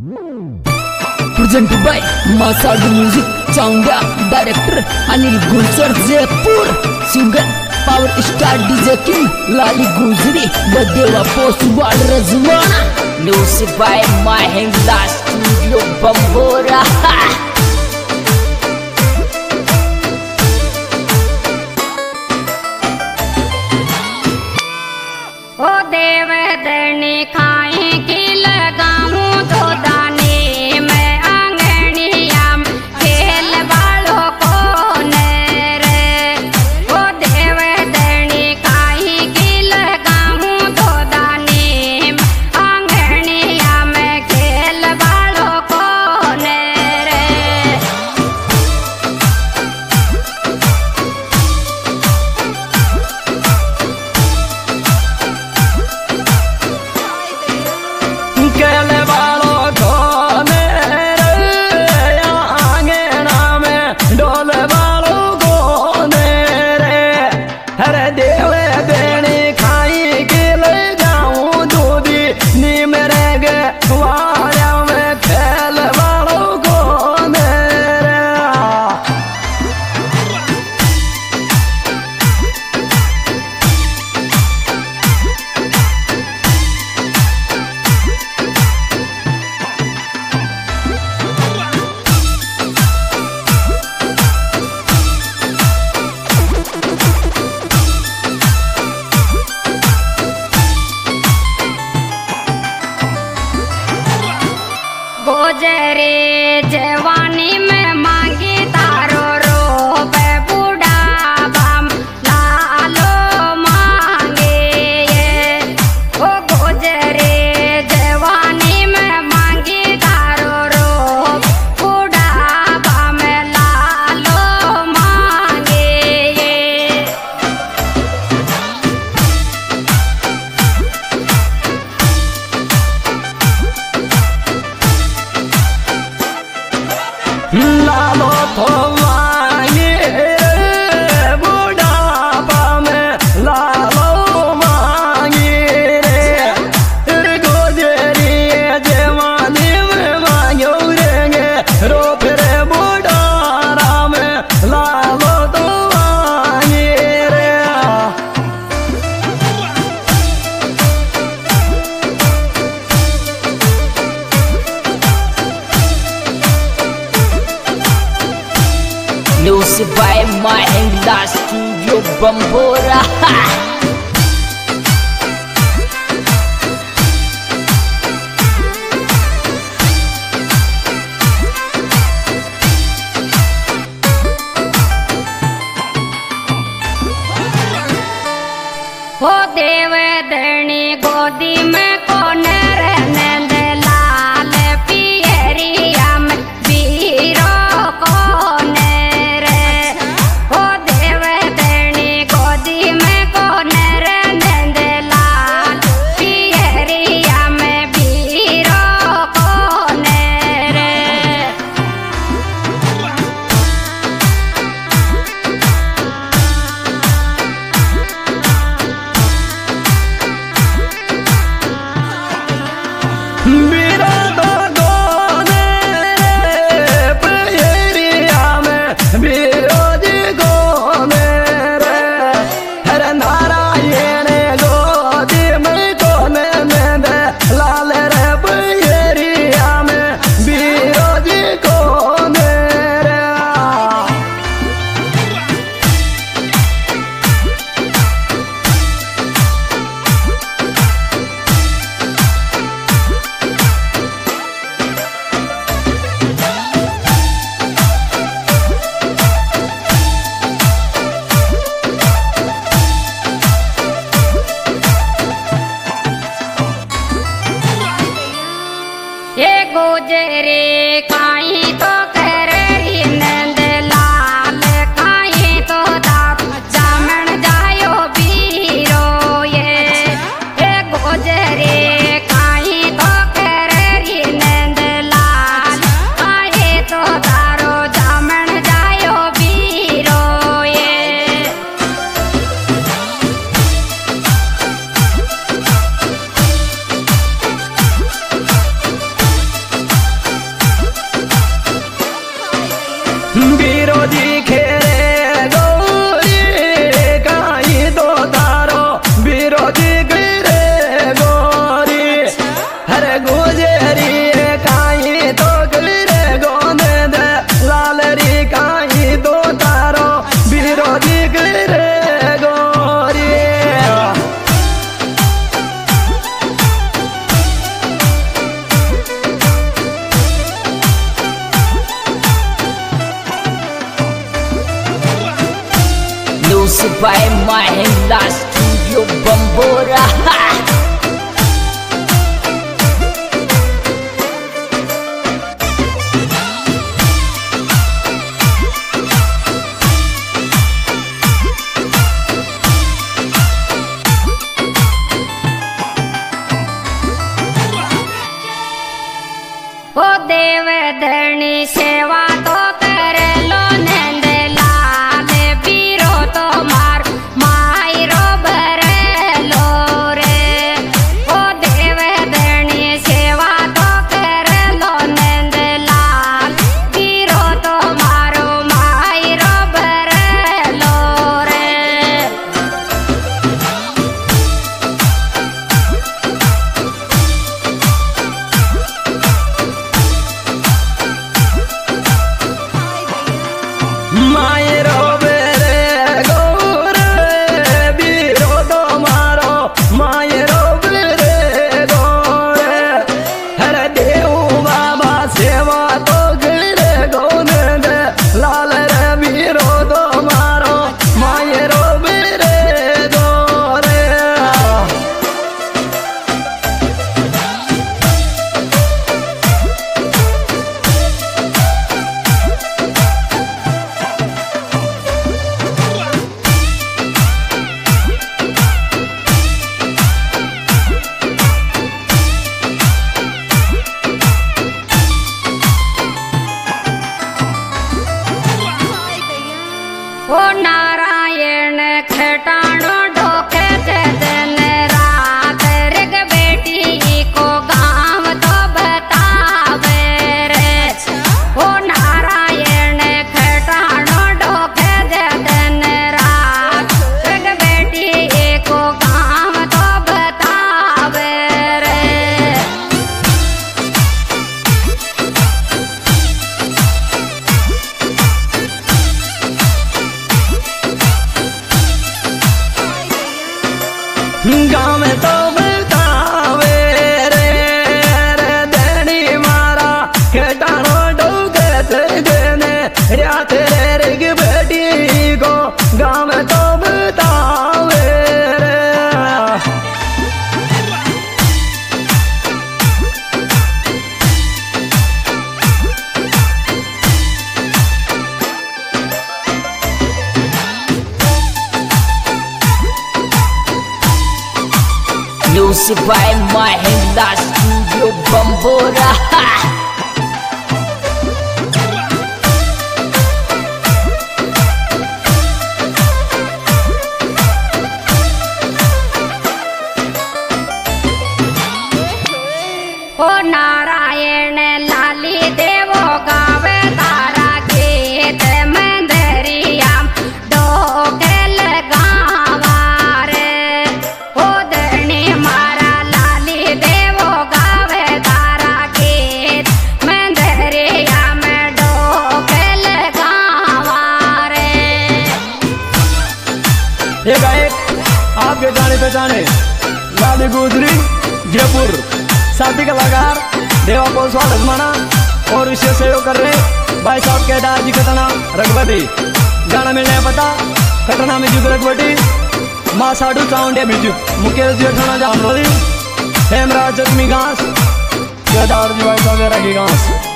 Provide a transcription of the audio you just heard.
Presented by Masadu Music, Chaunda, Director Anil Gulsar, Jaipur, Singer, Power Star DJ King, Lali Guzri, Badewa Post Wal Razwana. Music by Mahindra Studio, Bambora. ओ देवदनी खाए की लगाऊं तो दाने मैं आंगनिया खेल वालों को रे। ओ देवदनी खाए की लगाऊं तो दाने आंगनिया में खेल वालों को रे। गोजरे जवानी में मांगी तारो रोब बुढ़ापा लालो मांगे ओ गोजरे जवानी में मांगी तारो रोब बुढ़ापा में लालो मांगे। लालो तो मांगे बुढ़ापा में लालो मांगे रे। गोजरी जवानी में मांगो रेंगे रो फिर बुढ़ारा में लालो तो मांगे रे। Music by Mahindra Studio, Bambora. हो देवदनी गोदी में कौन रहने लाल पियरिया में वीरो कौन रे। हो देवदनी गोदी में कौन रहने लाल पियरिया में वीरो कौन रे। मेरा तो गोने रे पियरिया में विरोधी गोने रे। हर नारायण गोदी में कोने में दे लाल रे पियरिया में विरोधी गोने रे। ये गोजरे काई तो कर रही नंद लाल काई तो दाप जामन जायो बीरो ये गोजरे काई तो कर रही नंद लाल काई तो दारो जामन जायो बीरो ये। Music by Mahindra Studio Bambora. ओ देव धरणी सेवा तो कर लो नंद लाल बीरो तो मार माई रो भर लो रे। ओ देव धरणी सेवा तो कर लो नंद लाल बीरो तो मारो माई रो भर लो रे। मायरो बेरे गोरे बीरो तो मारो मायरो बेरे गोरे हर देव बाबा सेवा तो गिरे गोने दे लाल रे बीरो तो मारो मायरो बेरे गोरे। ओ नारायण खटाणो ढोके दिन रात ऋग बेटी को गाँव तो बतावे रे। ओ नारायण खटाणो ढोके दिन रात ऋग बेटी को गाँव तो बतावे रे। गाँव में तो बतावे रे रे देनी मारा खेटानो डोके देने रात रे रिग बेटी को गाँव में तो बतावे रे। Music by Mahindra Studio Bambora. ओ नारायण लाली देवो गावे तारा गीत मंदरिया ढोके लगावा रे। ओ धरणी मारा लाली देवो गावे तारा गीत मंदरिया में ढोके लगावा रे। ये गायक आपके जाने पहचाने लाली गुजरी जयपुर साथी कलाकार देवा पोसवाल हजमाना और विशेष सहयोग कर रहे भाई साहब केदार जी कटना रघुपति। गाना मिलने पता कटना म्यूजिक रघुपति माँ साडू साउंड है म्यूजिक मुकेश जी थाना जामरोली हेमराज जख्मी घास केदार जी भाई साहब की घास।